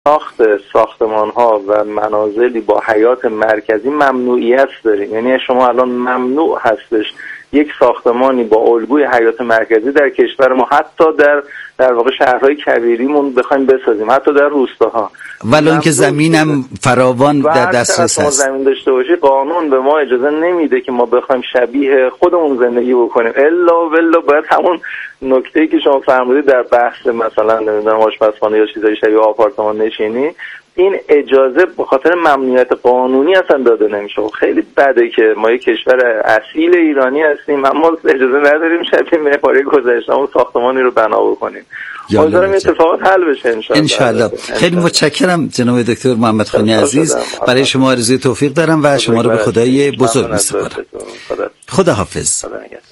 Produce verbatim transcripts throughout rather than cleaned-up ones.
ساخت ساختمان‌ها و منازلی با حیات مرکزی ممنوعیت داریم. یعنی شما الان ممنوع هستش یک ساختمانی با الگوی حیات مرکزی در کشور ما حتی در در واقع شهرهای کبیریمون بخوایم بسازیم، حتی در روستاها، ولو اینکه زمینم فراوان در دسترس هست. زمین داشته باشی قانون به ما اجازه نمیده که ما بخوایم شبیه خودمون زندگی بکنیم، الا ولا باید همون نکته‌ای که شما فرمودید در بحث مثلا نمیدونم آشپزخانه یا چیزای شبیه آپارتمان نشینی، این اجازه به خاطر ممنوعیت قانونی اصلا داده نمیشه. خیلی بده که ما یک کشور اصیل ایرانی هستیم اما اجازه نداریم شبیه معماری گذشته‌مون ساختمانی رو بنا بکنیم. امیدوارم اتفاقات حل بشه ان شاء الله. ان شاء الله. خیلی متشکرم جناب دکتر محمد خانی عزیز، برای شما آرزوی توفیق دارم و شما رو به خدای بزرگ می‌سپارم. خدا حافظ.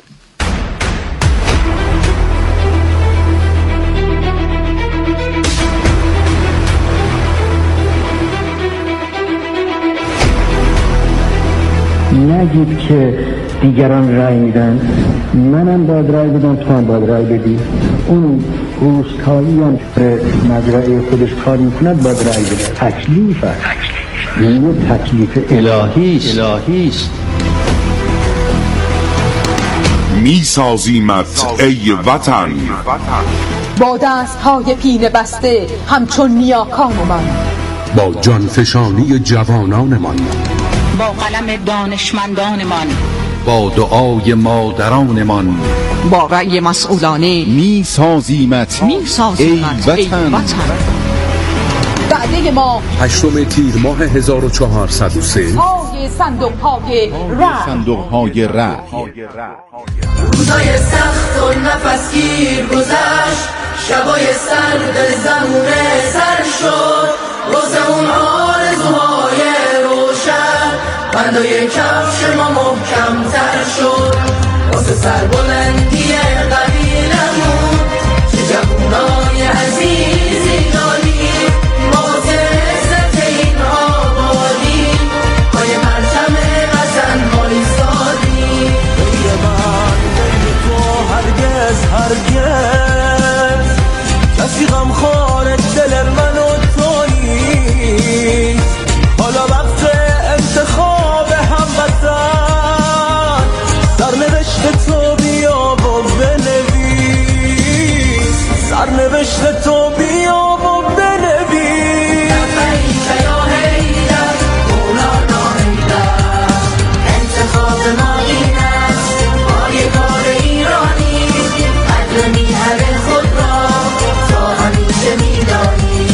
نگید که دیگران رای میدن، منم باید رای بدم، تو هم باید رای بدی. اون روستایی هم به مزرعه خودش کار میکند باید رای بده. تکلیف هست، این تکلیف الهیست. الهیست. میسازیمت ای وطن با دست‌های پینه بسته همچون نیاکانمان، با جانفشانی جوانانمان، با قلم دانشمندانمان، با دعای مادرانمان، با رأی مسئولانه میسازیمت میسازیمت ای وطن. وعده ما هشتم تیر ماه هزار و چهارصد و سه پای صندوق‌های رأی صندوق‌های رأی. روزای سخت و نفسگیر گذشت، شبای سرد زمونه سر شد، روز اون آرزوهای روشن، بندای کفش ما محکم تر شد، واسه سربلندی قبیلمون چه جوانای عزیزی داریم، ما واسه عزت این آبادی پای پرچم وطن وایسادیم. بین من بین تو هرگز هرگز کسی غمخوار دل من و تو نیست، حالا وقت انتخاب هموطن، سرنوشت تو بیا و بنویس، سرنوشت تو بیا و بنویس. لبیک یا حیدر مولانا حیدر، انتخاب ما این است، پایگاه ایرانی، قدر میهن خود را تا همیشه میدانی.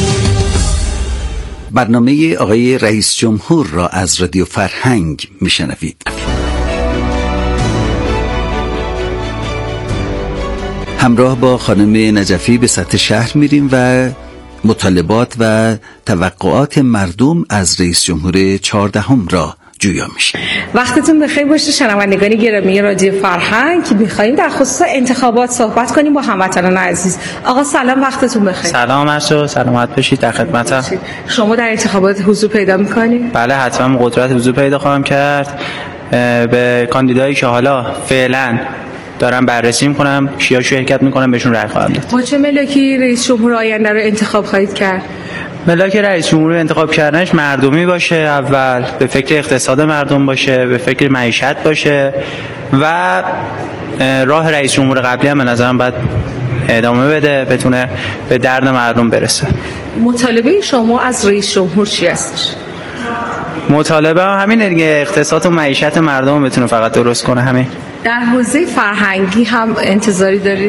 برنامه آقای رئیس جمهور را از رادیو فرهنگ میشنوید. همراه با خانم نجفی به سطح شهر میریم و مطالبات و توقعات مردم از رئیس جمهور چهاردهم را جویا میشه. وقتتون بخیر باشه شنوندگان گرامی رادیو فرهنگ. می‌خوایم در خصوص انتخابات صحبت کنیم با هموطنان عزیز. آقا سلام، وقتتون بخیر. سلام عرض سلامت باشید، در خدمتم. شما در انتخابات حضور پیدا می‌کنید؟ بله حتما قدرت حضور پیدا خواهم کرد. به کاندیدایی که حالا فعلا دارم بررسی می‌کنم کیا شرکت می‌کنم بهشون رأی خواهم داد. با چه ملاکی رئیس جمهور آینده رو انتخاب خواهید کرد؟ ملاک رئیس جمهور انتخاب کردنش مردمی باشه، اول به فکر اقتصاد مردم باشه، به فکر معیشت باشه و راه رئیس جمهور قبلی هم به نظرم باید ادامه بده، بتونه به درد مردم برسه. مطالبه شما از رئیس جمهور چی هستش؟ مطالبه همینه دیگه، اقتصاد و معیشت مردم بتونه فقط درست کنه. همین. در حوزه فرهنگی هم انتظاری دارید؟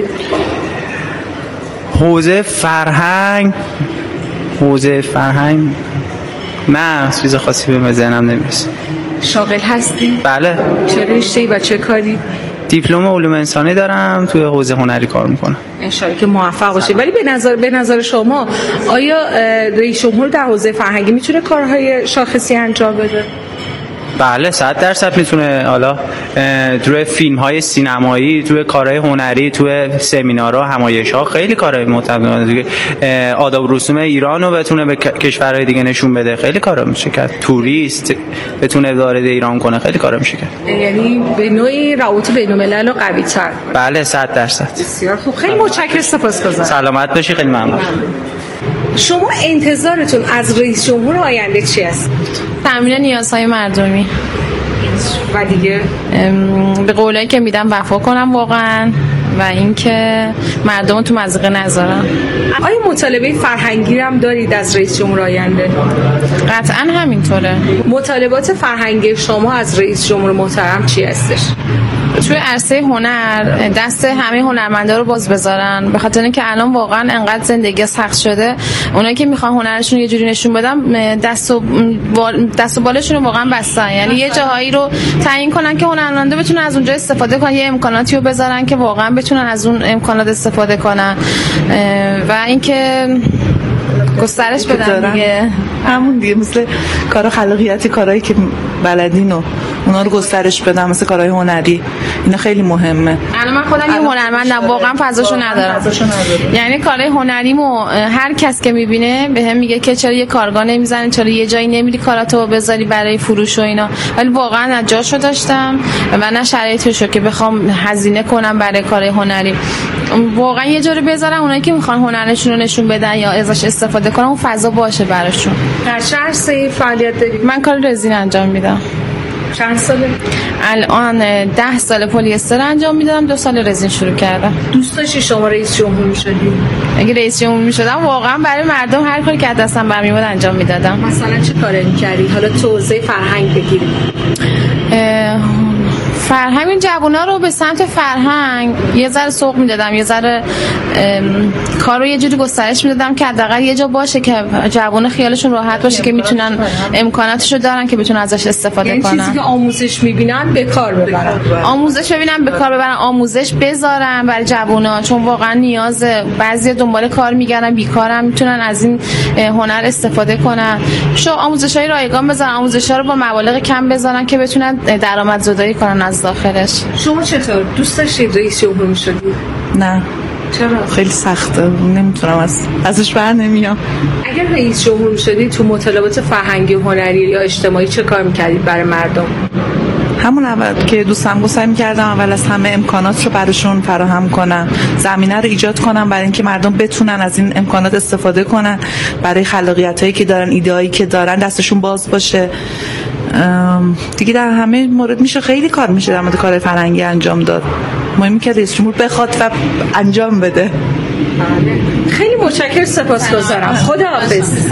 حوزه فرهنگ حوزه فرهنگ نه، چیز خاصی به ذهنم نمیرسه. شاغل هستی؟ بله. چه رشته‌ای و چه کاری؟ دیپلم علوم انسانی دارم، توی حوزه هنری کار میکنم. انشالله که موفق باشید. ولی به نظر به نظر شما آیا رئیس جمهور در حوزه فرهنگی میتونه کارهای شاخصی انجام بده؟ بله صد درصد میتونه. حالا توی فیلم های سینمایی، توی کارهای هنری، توی سمینارها، همایش‌ها، خیلی کارهای متنوع، آداب و رسوم ایران رو بتونه به کشورهای دیگه نشون بده، خیلی کارا میشه کرد. توریست بتونه وارد ایران کنه، خیلی کارا میشه کرد. یعنی به نوعی روابط بین‌الملل رو قوی‌تر. بله صد درصد. بسیار خوب، خیلی متشکرم، سپاسگزارم. سلامت باشی، خیلی ممنون. شما انتظارتون از رئیس جمهور آینده چی است؟ تامین نیازهای مردمی و دیگه به قولایی که میدم وفا کنم واقعا و اینکه مردم تو مضیقه نذارن. آیا مطالبه فرهنگی هم دارید از رئیس جمهور آینده؟ قطعا همینطوره. مطالبات فرهنگی شما از رئیس جمهور محترم چی هستش؟ توی عرصه هنر دست همه هنرمندا رو باز بذارن، به خاطر اینکه الان واقعا انقدر زندگی سخت شده. اونایی که میخوان هنرشون یه جوری نشون بدن دست و بال دست و بالشون رو واقعا بستن، یعنی یه جاهایی رو تعیین کنن که هنرمندا بتونن از اونجا استفاده کنن، یه امکاناتی رو بذارن که واقعا بتونن از اون امکانات استفاده کنن و اینکه گسترش بدن دیگه. همون دیگه مثل کارا خلاقیتی، کارهایی که بلدین و اونا رو گسترش بدن، مثل کارهای هنری، اینا خیلی مهمه. الان من خودم یه هنرمندم، واقعا فضاشو ندارم. یعنی کارهای هنریمو هر کس که میبینه بهم میگه که چرا یه کارگاه نمیزنی، چرا یه جایی نمیری کاراتو بذاری برای فروش و اینا، ولی واقعا از جاشو داشتم و نه شرایطشو که بخوام هزینه کنم برای کارهای هنری. واقعا یه جوری بذارم اونایی که میخوان هنرشون رو نشون بدن یا ازش استفاده کنن اون فضا باشه براشون. در چه عرصه‌ای فعالیت دارید؟ من کار رزین انجام میدم. چند ساله؟ الان ده سال پلیستر انجام میدم، دو سال رزین شروع کردم. دوست داشتی شما رئیس جمهور میشدی؟ اگه رئیس جمهور میشدم واقعا برای مردم هر کاری که دستم برمیاد انجام میدادم. مثلا چه کاری میکردی؟ حالا تو حوزه فرهنگ بگیریم. فرهنگ این جوونا رو به سمت فرهنگ یه ذره سوق میدادم، یه ذره کارو یه جوری گسترش میدادم که حداقل یه جا باشه که جوونا خیالشون راحت باشه که میتونن امکاناتشو دارن که بتونن ازش استفاده یعنی کنن. چیزی که آموزش میبینن به کار ببرن. آموزش ببینن به کار ببرن، آموزش بذارن برای جوونا، چون واقعا نیاز بعضی دنبال کار میگردن، بیکارن، میتونن از این هنر استفاده کنن. شو آموزشای رایگان بذارن، آموزشا رو با مبالغ کم بذارن که بتونن درآمدزدایی کنن از داخلش. شما چطور دوست داشتید رئیس جمهور میشدید؟ نه. چرا؟ خیلی سخته، نمیتونم از ازش بر نمیام. اگر رئیس جمهور میشدید تو مطالبات فرهنگی و هنری یا اجتماعی چه کار میکردید برای مردم؟ همون اول که دوستم گفت سعی می‌کردم اول از همه امکانات رو براشون فراهم کنم، زمینه رو ایجاد کنم برای اینکه مردم بتونن از این امکانات استفاده کنن، برای خلاقیتایی که دارن، ایده‌ای که دارن دستشون باز باشه. دیگه در همه مورد میشه خیلی کار میشه در مورد کار فرهنگی انجام داد. مهمه که رئیس جمهور بخواد و انجام بده. خیلی متشکرم، سپاسگزارم. خداحافظ.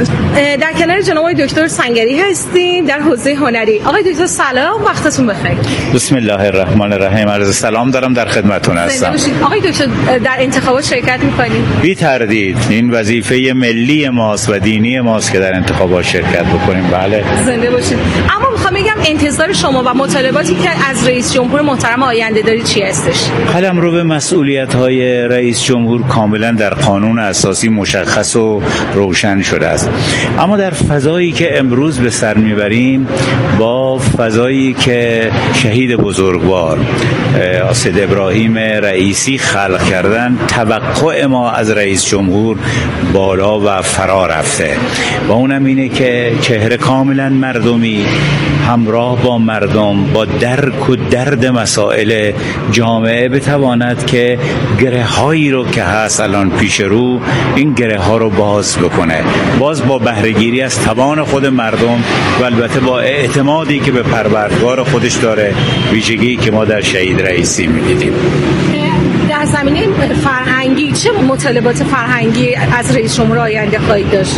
در کنار جناب آقای دکتر سنگری هستیم در حوزه هنری. آقای دکتر سلام، وقتتون بخیر. بسم الله الرحمن الرحیم. عرض سلام دارم، در خدمتتون هستم. آقای دکتر در انتخابات شرکت می‌کنید؟ بی تردید این وظیفه ملی ماست و دینی ماست که در انتخابات شرکت بکنیم. بله. زنده باشید. اما می‌خوام بگم انتظار شما و مطالباتی که از رئیس جمهور محترم آینده دارید چی هستش؟ قلمرو به مسئولیت‌های رئیس جمهور کاملا در قانون اساسی مشخص و روشن شده است، اما در فضایی که امروز به سر میبریم با فضایی که شهید بزرگوار سید ابراهیم رئیسی خلق کردن، توقع ما از رئیس جمهور بالا و فرا رفته و اونم اینه که چهره کاملا مردمی همراه با مردم با درک و درد مسائل جامعه بتواند که گره هایی رو که هست الان پیش رو این گره ها رو باز بکنه، باز با بهره‌گیری از توان خود مردم و البته با اعتمادی که به پروردگار خودش داره، ویژگی که ما در شهید رئیسی می‌دیدیم. در زمینه فرهنگی چه مطالبات فرهنگی از رئیس جمهور آینده خواهید داشت؟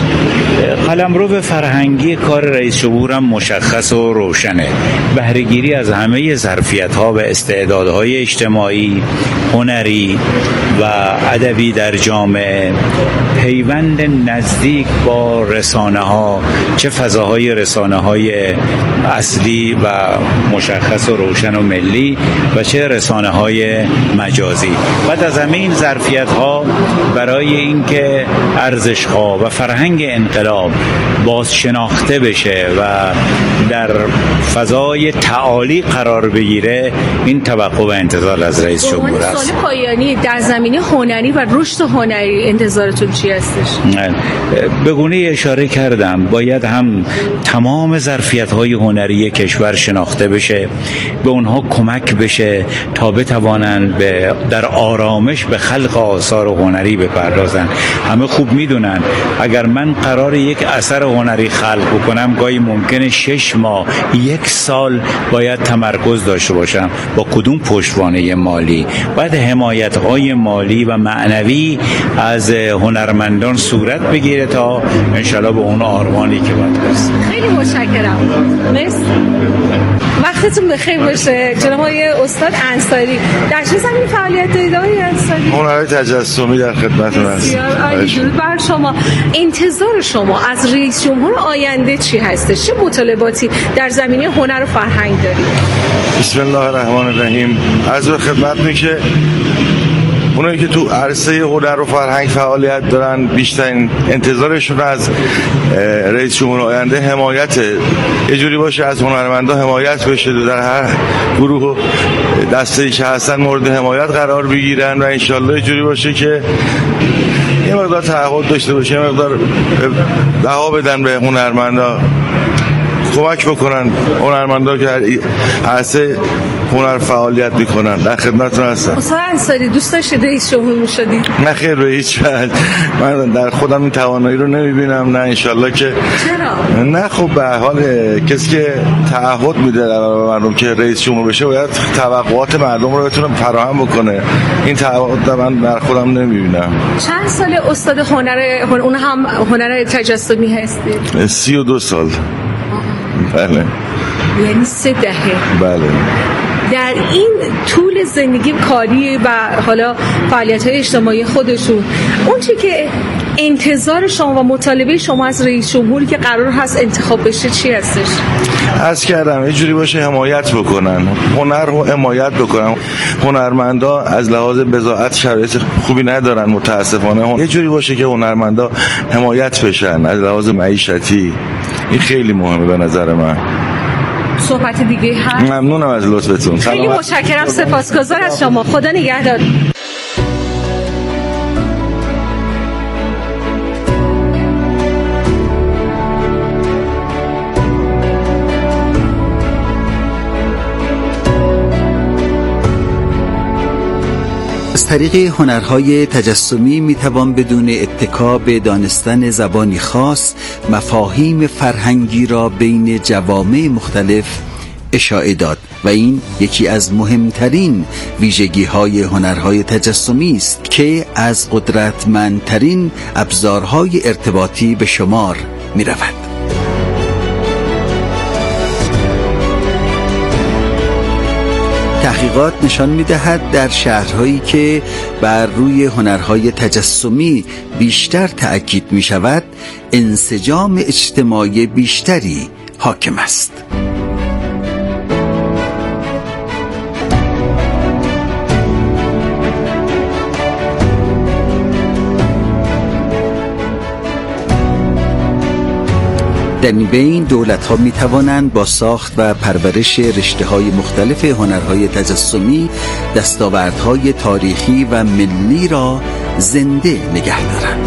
قلمرو فرهنگی کار رئیس جمهور هم مشخص و روشنه. بهره‌گیری از همه ظرفیت‌ها و استعدادهای اجتماعی، هنری و ادبی در جامعه، پیوند نزدیک با رسانه‌ها، چه فضاهای رسانه‌های اصلی و مشخص و روشن و ملی و چه رسانه‌های مجازی. بعد از همین ظرفیت‌ها برای اینکه ارزش‌ها و فرهنگ انقلاب باز شناخته بشه و در فضای تعالی قرار بگیره، این توقع و انتظار از رئیس جمهور است. سوال پایانی در زمینه هنری و رشد هنری انتظارتون چی هستش؟ به گونه اشاره کردم باید هم تمام ظرفیت‌های هنری کشور شناخته بشه، به اونها کمک بشه تا بتوانند به در آرامش به خلق آثار هنری بپردازن. همه خوب میدونن اگر من قرار یک اثر هنری خلق بکنم گاهی ممکنه شش ماه یک سال باید تمرکز داشته باشم. با کدوم پشتوانه مالی؟ باید حمایت‌های مالی و معنوی از هنرمندان صورت بگیره تا انشالله به اون آرمانی که باید برسیم. خیلی متشکرم. مرسی. وقتتون بخیر باشه. جناب آقای استاد انصاری، در چه زمینه فعالیت دارید آقای انصاری؟ هنرهای تجسمی در خدمتتون هستم. درود بر شما. انتظار شما از رئیس جمهور آینده چی هستش؟ چه مطالباتی در زمینه هنر و فرهنگ دارید؟ بسم الله الرحمن الرحیم. عرض به خدمتتون که اونایی که تو عرصه هنر و فرهنگ فعالیت دارن بیشترین انتظارشون از رئیس جمهور آینده حمایت، یه جوری باشه از هنرمندا حمایت بشه، در هر گروه و دسته‌ای که هستن مورد حمایت قرار بگیرن و انشالله یه جوری باشه که یه مقدار تعهد داشته باشه، یه مقدار بها بدن به هنرمندا، کمک بکنن هنرمندا که عرصه هنر فعالیت میکنن. در خدمتتون هستم. استاد انصاری، دوست داشتید رئیس جمهور میشدید؟ نه خیر، به هیچ وجه. من در خودم این توانایی رو نمیبینم. نه انشالله که چرا؟ نه خب به حال کسی که تعهد میده در مردم که رئیس جمهور بشه باید توقعات مردم رو بتونه فراهم بکنه. این تعهد من در خودم نمیبینم. چند سال استاد هنر اون هم هنر تجسمی هستید؟ سی و دو سال. بله. یعنی سه دهه. بله. در این طول زندگی کاری و حالا فعالیت‌های اجتماعی خودشون، اون چی که انتظار شما و مطالبه شما از رئیس جمهوری که قرار هست انتخاب بشه چی هستش؟ عرض کردم یه جوری باشه حمایت بکنن، هنر رو حمایت بکنن. هنرمندا از لحاظ بضاعت شرایط خوبی ندارن متاسفانه. یه جوری باشه که هنرمندا حمایت بشن از لحاظ معیشتی. این خیلی مهمه به نظر من. صحبت دیگه هست؟ ممنونم از لطفتون. خیلی متشکرم، سپاسگزار از شما. خدا نگهدار. از طریق هنرهای تجسمی میتوان بدون اتکا به دانستن زبانی خاص مفاهیم فرهنگی را بین جوامع مختلف اشاعه داد و این یکی از مهمترین ویژگی های هنرهای تجسمی است که از قدرتمندترین ابزارهای ارتباطی به شمار می رود. تحقیقات نشان می‌دهد در شهرهایی که بر روی هنرهای تجسمی بیشتر تأکید می‌شود، انسجام اجتماعی بیشتری حاکم است. در این بین دولت‌ها می‌توانند با ساخت و پرورش رشته‌های مختلف هنرهای تجسمی دستاوردهای تاریخی و ملی را زنده نگه دارند.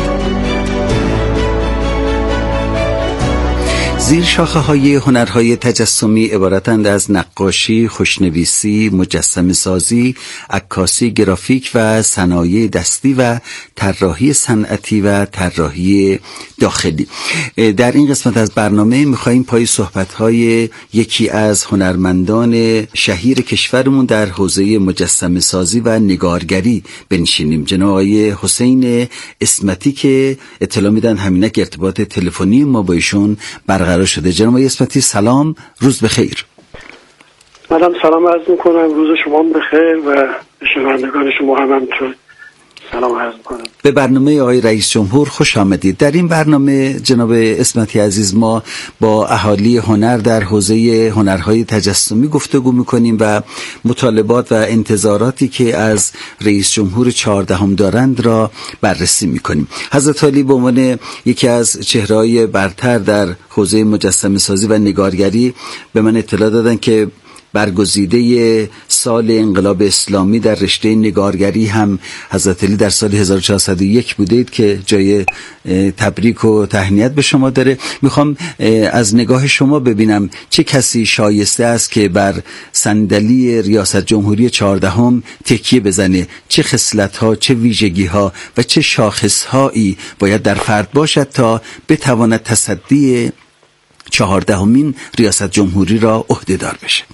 زیر شاخه های هنرهای تجسمی عبارتند از نقاشی، خوشنویسی، مجسمه سازی، عکاسی، گرافیک و صنایع دستی و طراحی صنعتی و طراحی داخلی. در این قسمت از برنامه می‌خوایم پای صحبت‌های یکی از هنرمندان شهیر کشورمون در حوزه مجسمه سازی و نگارگری بنشینیم، جناب آقای حسین اسمتی که اطلاع میدن همینک ارتباط تلفنی ما با ایشون برقرار شده. جناب آقای اسمتی سلام، روز بخیر. منم سلام عرض میکنم، روز شما بخیر و شنوندگان شما هم همینطور سلام عرض میکنم. به برنامه آقای رئیس جمهور خوش آمدید. در این برنامه جناب اسمتی عزیز ما با اهالی هنر در حوزه هنرهای تجسمی گفتگو میکنیم و مطالبات و انتظاراتی که از رئیس جمهور چهاردهم دارند را بررسی میکنیم. حضرت علی به عنوان یکی از چهره‌های برتر در حوزه مجسمه سازی و نگارگری به من اطلاع دادن که برگزیده سال انقلاب اسلامی در رشته نگارگری هم حضرت علی در سال هزار و چهارصد و یک بودید که جای تبریک و تهنیت به شما داره. میخوام از نگاه شما ببینم چه کسی شایسته است که بر صندلی ریاست جمهوری چهاردهم تکیه بزنه، چه خصلت‌ها، چه ویژگی‌ها و چه شاخص‌هایی باید در فرد باشد تا بتواند تصدی چهاردهمین ریاست جمهوری را عهده‌دار بشه؟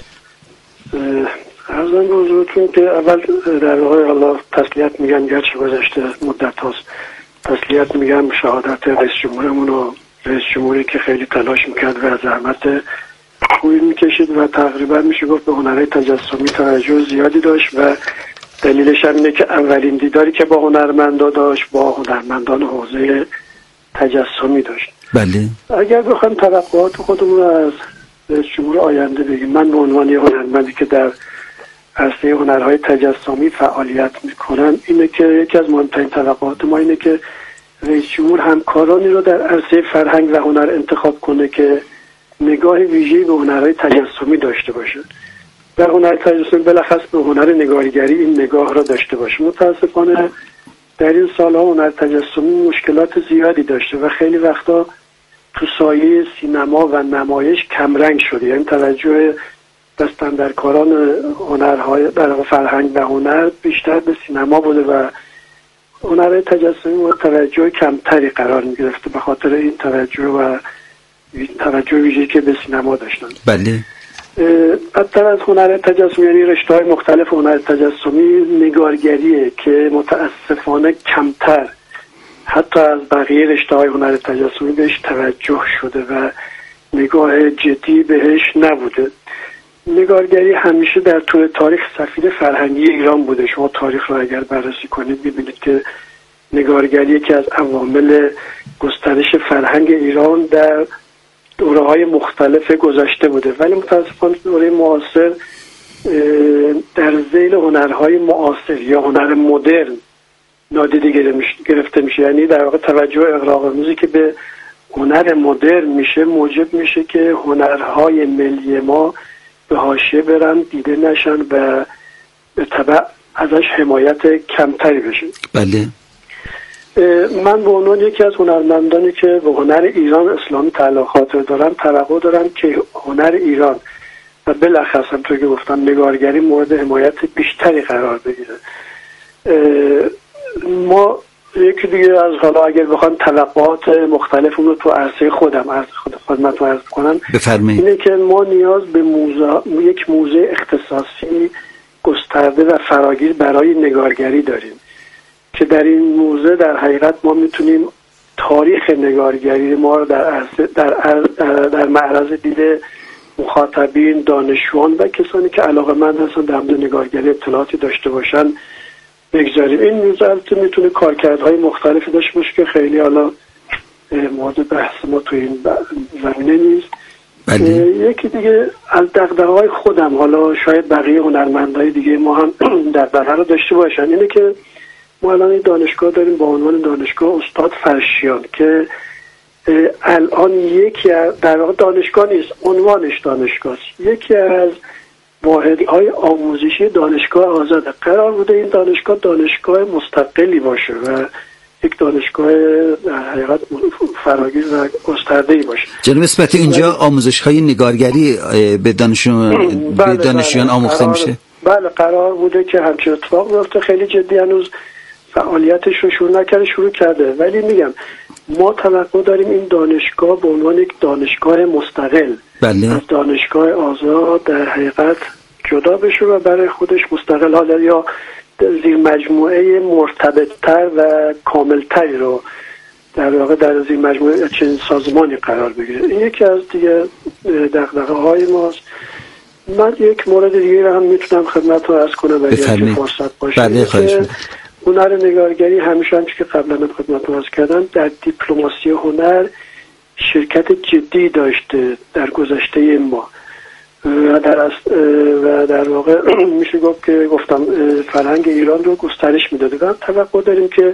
عرضم به حضورتون که اول در واقع الله تسلیت میگم، گرچه گذشته مدت هاست تسلیت میگم شهادت رئیس جمهورمون و رئیس جمهوری که خیلی تلاش میکرد و زحمت خوبی میکشید و تقریبا میشه گفت به هنرهای تجسمی توجه زیادی داشت و دلیلش هم اینه که اولین دیداری که با هنرمندا داشت با هنرمندان حوزه تجسمی داشت. بله. اگر بخوایم توقعات خودمون رو از رئیس جمهور آینده بگیم، من به عنوان یه هنرمندی که در عرصه هنرهای تجسمی فعالیت میکنم اینه که یکی از مهمترین توقعات ما اینه که رئیس جمهور همکارانی رو در عرصه فرهنگ و هنر انتخاب کنه که نگاه ویژه‌ای به هنرهای تجسمی داشته باشه و هنر تجسمی بلخص به هنر نگارگری این نگاه را داشته باشه. متاسفانه در این سالها هنر تجسمی مشکلات زیادی داشته و خیلی وقتا تو سایه سینما و نمایش کمرنگ شده، یعنی توجه دستاندرکاران هنرهای در فرهنگ و هنر بیشتر به سینما بوده و هنرهای تجسمی توجه کمتری قرار می گرفته به خاطر این توجه و توجه ویژه‌ای که به سینما داشتن. بله. بدتر از هنر تجسمی یعنی رشته‌های مختلف هنر تجسمی نگارگریه که متاسفانه کمتر حتی از بقیه رشته‌های هنر تجسمی بهش توجه شده و نگاه جدی بهش نبوده. نگارگری همیشه در طول تاریخ سفیر فرهنگی ایران بوده. شما تاریخ رو اگر بررسی کنید می‌بینید که نگارگری یکی از عوامل گسترش فرهنگ ایران در دوره‌های مختلف گذشته بوده، ولی متاسفانه دوره معاصر در ذیل هنرهای معاصر یا هنر مدرن نادیده گرفته میشه، یعنی در واقع توجه اغراق‌آمیزی که به هنر مدرن میشه موجب میشه که هنرهای ملی ما به حاشیه برن، دیده نشن و به تبع ازش حمایت کمتری بشه. بله. من به عنوان یکی از هنرمندانی که به هنر ایران اسلامی تعلق خاطر دارم توقع دارم که هنر ایران و بالاخص همونطور که گفتم نگارگری مورد حمایت بیشتری قرار بگیره. ما یکی دیگه از حالا اگر بخوام توقعات مختلفم رو تو عرصه خودم عرض خدمتتون عرض کنم بفرمایید. اینه که ما نیاز به موزه یک موزه اختصاصی گسترده و فراگیر برای نگارگری داریم که در این موزه در حقیقت ما میتونیم تاریخ نگارگری ما رو در عرصه در در, در معرض دید مخاطبین، دانشجویان و کسانی که علاقه‌مند هستن در مورد نگارگری اطلاعاتی داشته باشن بگذاریم. این موزه البته میتونه کارکردهای مختلفی داشته باشه که خیلی حالا مورد بحث ما تو این زمینه نیست. بله. یکی دیگه از دغدغه‌های خودم، حالا شاید بقیه هنرمندای دیگه ما هم دغدغه رو داشته باشن، اینه که ما الان این دانشگاه داریم با عنوان دانشگاه استاد فرشیان که الان یکی در واقع دانشگاه نیست، عنوانش دانشگاه است، یکی از واحدهای آموزشی دانشگاه آزاده. قرار بوده این دانشگاه دانشگاه مستقلی باشه و یک دانشگاه در حقیقت فراگیر و گسترده‌ای باشه. جناب اسمتی اینجا آموزش‌های نگارگری به دانشجویان به دانشجویان آموخته میشه؟ بله قرار بوده که همچین اتفاق بیفته. خیلی جدی هنوز فعالیتش رو شروع نکرده، شروع کرده، ولی میگم ما توقع داریم این دانشگاه به عنوان یک دانشگاه مستقل بله. از دانشگاه آزاد در حقیقت جدا بشه و برای خودش مستقل حالا یا زیر مجموعه مرتبط‌تر و کاملتری رو در واقع در زیر مجموعه چنین سازمانی قرار بگیره. این یکی از دیگه دغدغه‌های ماست. من یک مورد دیگه هم میتونم خدمت رو عرض کنم اگر که فرصت باشه. بله خواهش می‌کنم. هنر نگارگری همیشه همچون که قبلا هم خدمت رو عرض کردم در دیپلماسی هنر شرکت جدی داشته در گذشته ما و در و در واقع میشه گفت که گفتم فرهنگ ایران رو گسترش میداده و توقع داریم که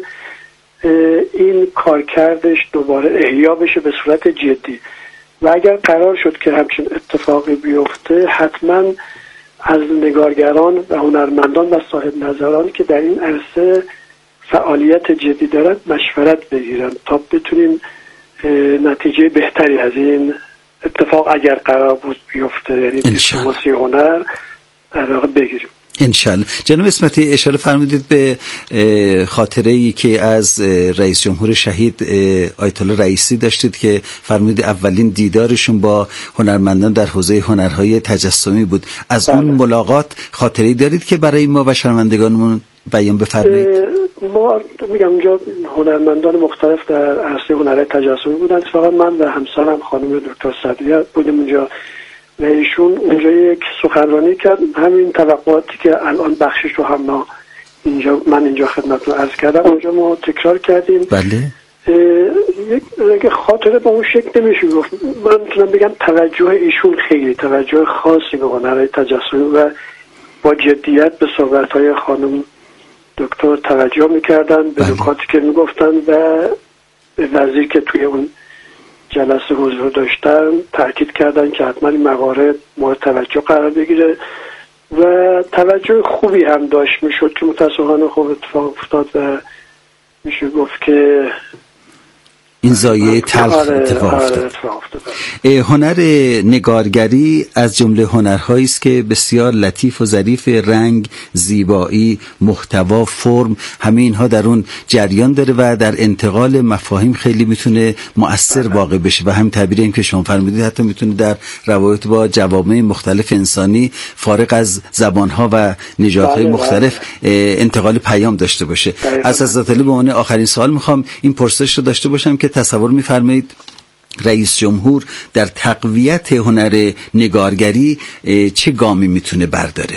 این کارکردش دوباره احیا بشه به صورت جدی و اگر قرار شد که همچین اتفاقی بیفته حتما از نگارگران و هنرمندان و صاحب نظران که در این عرصه فعالیت جدی دارند مشورت بگیرن تا بتونیم نتیجه بهتری از این اتفاق اگر قرار بود بیفته، یعنی دیپلماسی هنر در واقع بگیریم انشالله. جناب اسمتی اشاره فرمودید به خاطره ای که از رئیس جمهور شهید آیت الله رئیسی داشتید که فرمودید اولین دیدارشون با هنرمندان در حوزه هنرهای تجسمی بود. از بله. اون ملاقات خاطره دارید که برای ما و شنوندگانمون بیان بفرمایید؟ ما میگم اونجا هنرمندان مختلف در عرصه هنرهای تجسمی بودن. فقط من و همسرم خانم دکتر صدیقه بودیم اونجا و ایشون اونجا یک سخنرانی کرد. همین توقعاتی که الان بخشش رو هم ما اینجا من اینجا خدمتتون عرض کردم اونجا ما تکرار کردیم. بله. یک خاطره با اون شکل نمیشه گفت. من میتونم بگم توجه ایشون خیلی توجه خاصی به هنرهای تجسمی و با جدیت به صحبت‌های خانم دکتر توجه میکردن، به نکاتی که میگفتن و به وزیر که توی اون جلسه حضور داشتن تاکید کردن که حتما این موارد مورد توجه قرار بگیره و توجه خوبی هم داشت میشد که متاسفانه خوب اتفاق افتاد و میشه گفت که این زایه تلخ اتفاق افتاد. هنر نگارگری از جمله هنرهایی است که بسیار لطیف و ظریف، رنگ، زیبایی، محتوا، فرم، همه اینها در اون جریان داره و در انتقال مفاهیم خیلی میتونه مؤثر واقع بشه و هم تعبیری هم که شما فرمودید حتی میتونه در روابط با جوامع مختلف انسانی فارغ از زبانها و نژادهای مختلف انتقال پیام داشته باشه. از حضرت علی به عنوان آخرین سوال میخوام این پرسش رو داشته باشم که تصور می‌فرمایید رئیس جمهور در تقویت هنر نگارگری چه گامی میتونه برداره؟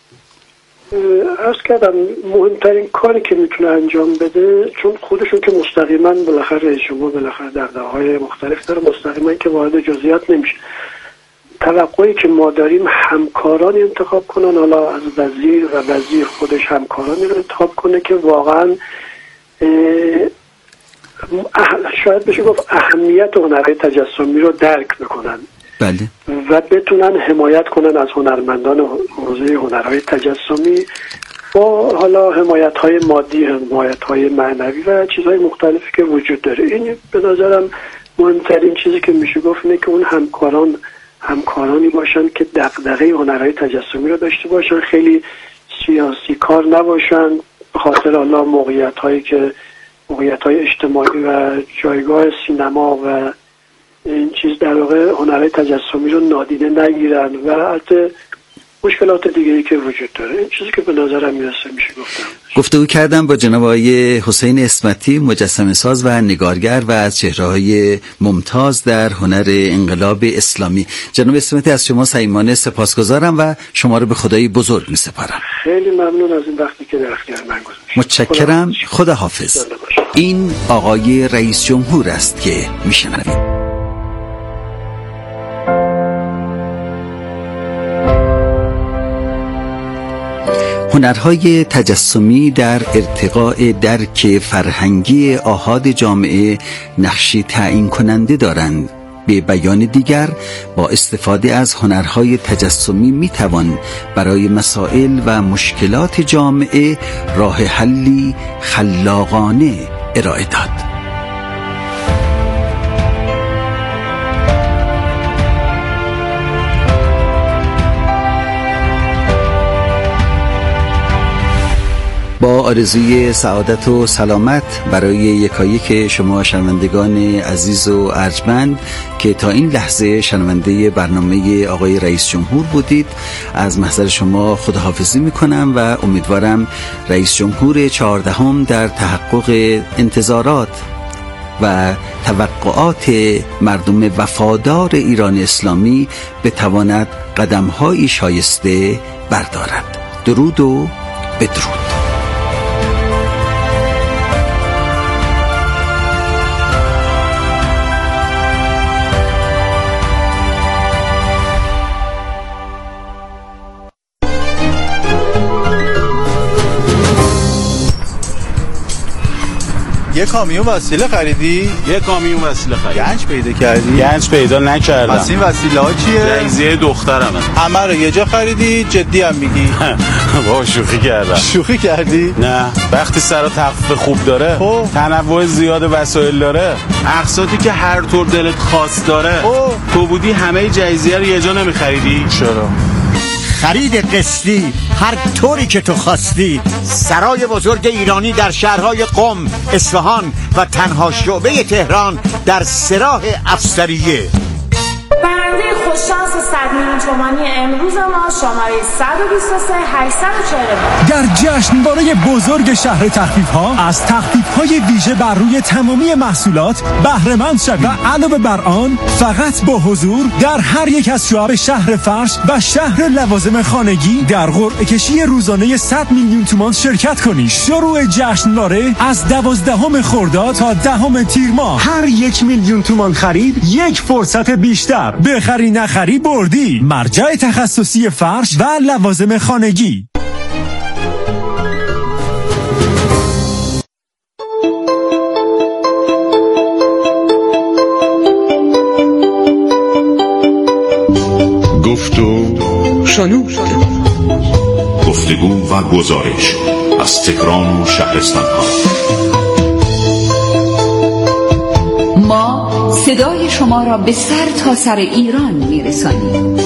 عرض کردم مهمترین کاری که میتونه انجام بده، چون خودشون که مستقیما بالاخره رئیس جمهور بالاخره در دعاهای مختلف داره، مستقیما که وارد جزئیات نمیشه. توقعی که ما داریم همکارانی انتخاب کنن، حالا از وزیر و وزیر خودش همکارانی رو انتخاب کنه که واقعا شاید بشه گفت اهمیت هنرهای تجسمی رو درک بکنن. بله. و بتونن حمایت کنن از هنرمندان حوزه هنرهای تجسمی با حالا حمایت های مادی، حمایت های معنوی و چیزهای مختلفی که وجود داره. این به نظرم مهمترین چیزی که میشه گفت اینه که اون همکاران همکارانی باشن که دغدغه هنرهای تجسمی رو داشته باشن، خیلی سیاسی کار نباشن به خاطر حالا موقعیت هایی که موقعیت‌های اجتماعی و جایگاه سینما و این چیز در واقع هنرهای تجسمی رو نادیده نگیرن و البته مشکلات دیگه‌ای که وجود داره. این چیزی که به نظرم میرسه میشه گفتم. گفتگو کردم با جناب آقای حسین اسمتی، مجسمه ساز و نگارگر و از چهره‌های ممتاز در هنر انقلاب اسلامی. جناب اسمتی از شما صمیمانه سپاسگزارم و شما رو به خدای بزرگ می‌سپارم. خیلی ممنون از این وقتی که در اختیار من گذاشتید. متشکرم. خدا حافظ. این آقای رئیس جمهور است که میشنوید. هنرهای تجسمی در ارتقاء درک فرهنگی آحاد جامعه نقشی تعیین کننده دارند. به بیان دیگر با استفاده از هنرهای تجسمی میتوان برای مسائل و مشکلات جامعه راه حلی خلاقانه ارائه داد. با آرزوی سعادت و سلامت برای یکایک شما شنوندگان عزیز و ارجمند که تا این لحظه شنونده برنامه آقای رئیس جمهور بودید، از محضر شما خداحافظی میکنم و امیدوارم رئیس جمهور چهاردهم در تحقق انتظارات و توقعات مردم وفادار ایران اسلامی بتواند قدم‌هایی شایسته بردارد. درود و بدرود. یه کامیون وسیله خریدی؟ یه کامیون وسیله خریدم. گنج پیدا کردی؟ گنج پیدا نکردم. پس این وسیله ها چیه؟ جایزه دخترمه. همه رو یه جا خریدی؟ جدی هم میگی؟ با شوخی کردم. شوخی کردی؟ نه، وقتی سر و تخفیف خوب داره، اوه. تنوع زیاد وسایل داره، اقساطی که هر طور دلت خواست داره، اوه. تو بودی همه جایزه رو یه جا نمیخریدی؟ چرا؟ خرید قسطی هر طوری که تو خواستی. سرای بزرگ ایرانی در شهرهای قم، اصفهان و تنها شعبه تهران در سراح افسریه. برنده خوششانس صد میلیون تومانی امروز ما شماره صد و بیست و سه هشتصد و چهل در جشنواره بزرگ شهر تخفیف ها از تخفیف های ویژه بر روی تمامی محصولات بهره مند شوید و علاوه بر آن فقط با حضور در هر یک از شعب شهر فرش و شهر لوازم خانگی در قرعه کشی روزانه صد میلیون تومان شرکت کنید. شروع جشنواره از دوازدهم خرداد تا دهم تیر ماه. هر یک میلیون تومان خرید یک فرصت بیشتر. بخری نخری بردی. مرجع تخصصی فرش و لوازم خانگی. گفت و شنود. گفتگو و گزارش از تهران و شهرستان ها. ما صدای شما را به سر تا سر ایران میرسانیم.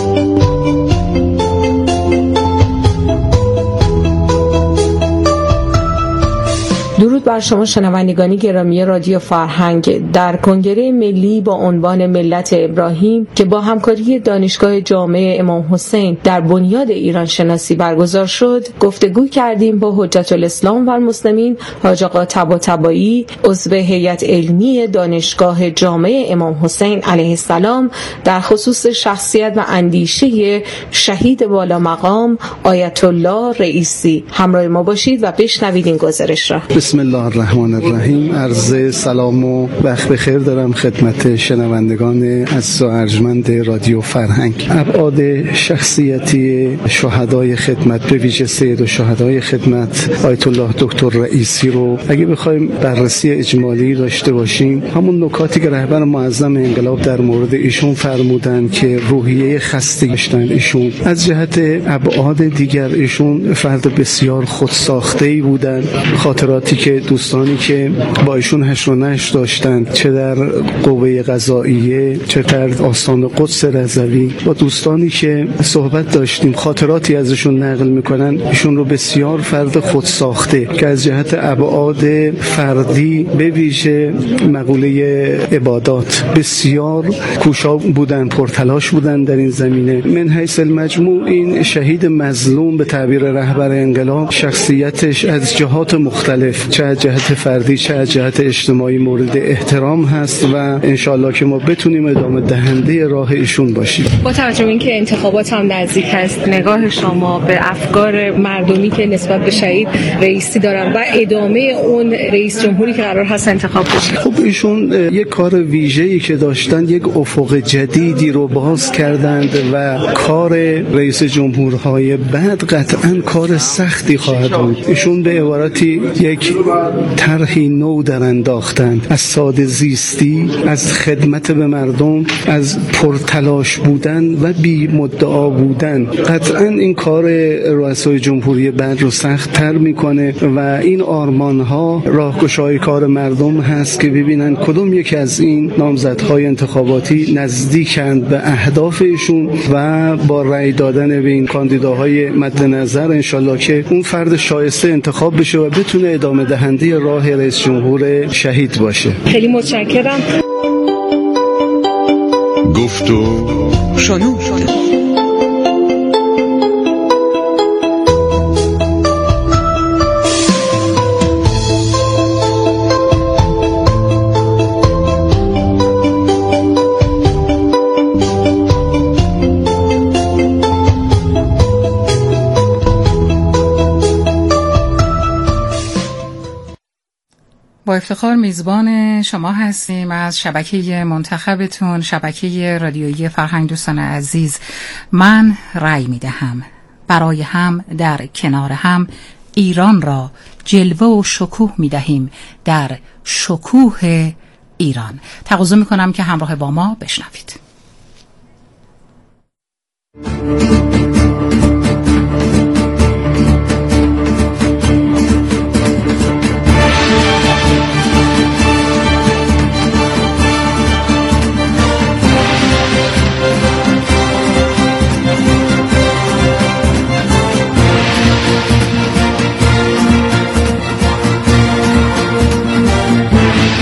درود بر شما شنوندگان گرامی رادیو فرهنگ. در کنگره ملی با عنوان ملت ابراهیم که با همکاری دانشگاه جامعه امام حسین در بنیاد ایران شناسی برگزار شد، گفتگو کردیم با حجت الاسلام و المسلمین حاج آقا طباطبایی، عضو هیئت علمی دانشگاه جامعه امام حسین علیه السلام، در خصوص شخصیت و اندیشه شهید والا مقام آیت الله رئیسی. همراه ما باشید و بشنوید این گزارش را. بسم الله الرحمن الرحیم. عرض سلام و وقت بخیر دارم خدمت شنوندگان عزیز و ارجمند رادیو فرهنگ. ابعاد شخصیتی شهدای خدمت، به ویژه سید الشهدای خدمت آیت الله دکتر رئیسی رو اگه بخوایم بررسی اجمالی داشته باشیم، همون نکاتی که رهبر معظم انقلاب در مورد ایشون فرمودن که روحیه خستگی داشتن ایشون، از جهت ابعاد دیگر ایشون فرد بسیار خودساخته‌ای بودن. خاطراتی که دوستانی که با ایشون هشت و نشت داشتن، چه در قوه قضاییه چه در آستان قدس رضوی، با دوستانی که صحبت داشتیم خاطراتی ازشون نقل میکنن، ایشون رو بسیار فرد خود ساخته که از جهت ابعاد فردی به ویژه مقوله عبادات بسیار کوشا بودن، پرتلاش بودن در این زمینه. من حیث المجموع این شهید مظلوم به تعبیر رهبر انقلاب شخصیتش از جهات مختلف، چه از جهت فردی چه از جهت اجتماعی، مورد احترام هست و انشالله که ما بتونیم ادامه دهنده راه ایشون باشیم. با توجه به اینکه انتخابات هم نزدیک هست، نگاه شما به افکار مردمی که نسبت به شهید رئیسی دارن و ادامه اون رئیس جمهوری که قرار هست انتخاب بشه؟ خب ایشون یک کار ویژه‌ای که داشتن، یک افق جدیدی رو باز کردند و کار رئیس جمهورهای بعد قطعاً کار سختی خواهد بود. ایشون به عبارتی یک طرحی نو در انداختند، از ساده زیستی، از خدمت به مردم، از پرتلاش بودن و بی مدعا بودن. قطعا این کار رؤسای جمهوری بعد رو سخت تر میکنه و این آرمان ها راهگشای کار مردم هست که ببینن کدوم یک از این نامزدهای انتخاباتی نزدیکند به اهدافشون و با رأی دادن به این کاندیداهای مد نظر انشالله که اون فرد شایسته انتخاب بشه و بتونه ادامه دهنده راه رئیس جمهور شهید باشه. خیلی متشکرم. گفت و شنود. با افتخار میزبان شما هستیم از شبکه منتخبتون، شبکه رادیویی فرهنگ. دوستان عزیز، من رأی میدهم برای هم در کنار هم ایران را جلوه و شکوه میدهیم در شکوه ایران. تقاضا میکنم که همراه با ما بشنوید.